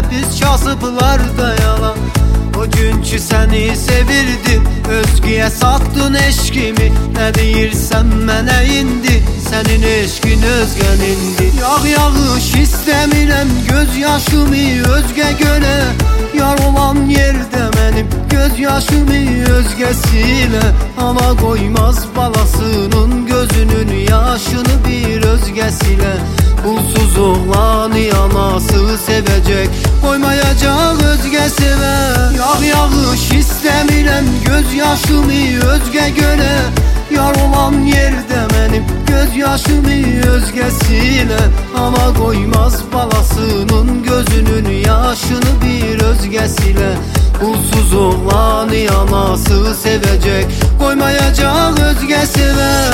biz kasıblar da yalan. O günkü seni sevirdim, özgüye sattın eşkimi. Ne deyirsen mənə indi, senin eşkin özgənindi. Yağış istemirəm, göz yaşımı özge göre. Yar olan yerde benim göz yaşımı özgesiyle. Ama koymaz balasının gözünün yaşını bir özgesiyle. Pulsuz oğlanı anası sevecek, koymayacak özge sever. Yağış istemirəm, göz yaşımı özge göre. Yar olan yerde benim göz yaşımı özgesiyle. Ama koymaz balasının gözünün yaşını bir özgesiyle. Pulsuz oğlanı anası sevecek, koymayacak özge sever.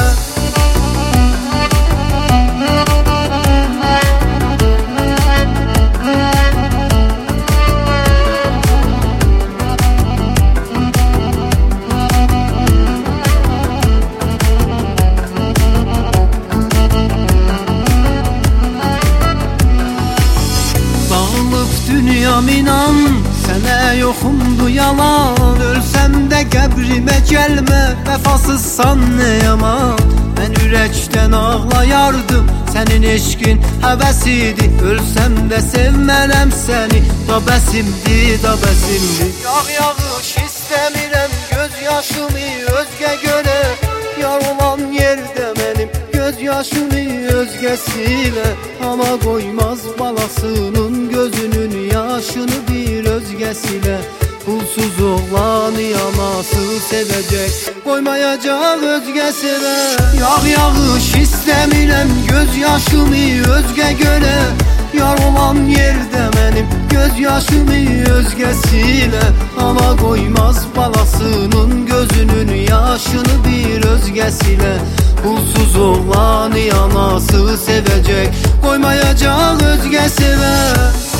Dünyam inan, sənə yoxumdu yalan. Ölsəm də qəbrimə gəlmə, vəfasızsan nə yaman. Mən ürəkdən ağlayardım, sənin eşkin həvəsidi. Ölsəm də sevmərəm səni, da bəsimdi, da bəsimdi. Yağış istəmirəm, göz yaşımı özgə görə. Yar olan yerdə mənim göz yaşımı özgesiyle. Ama koymaz balasının gözünün yaşını bir özgesiyle. Pulsuz oğlanı anası sevecek, koymayacak özge sever. Yağış istemirəm, göz yaşımı özge göre. Yar olan yerde benim göz yaşımı özgesiyle. Ama koymaz balasının gözünün yaşını bir özgesiyle. Pulsuz oğlanı anası sevecek, koymayacak özge sever.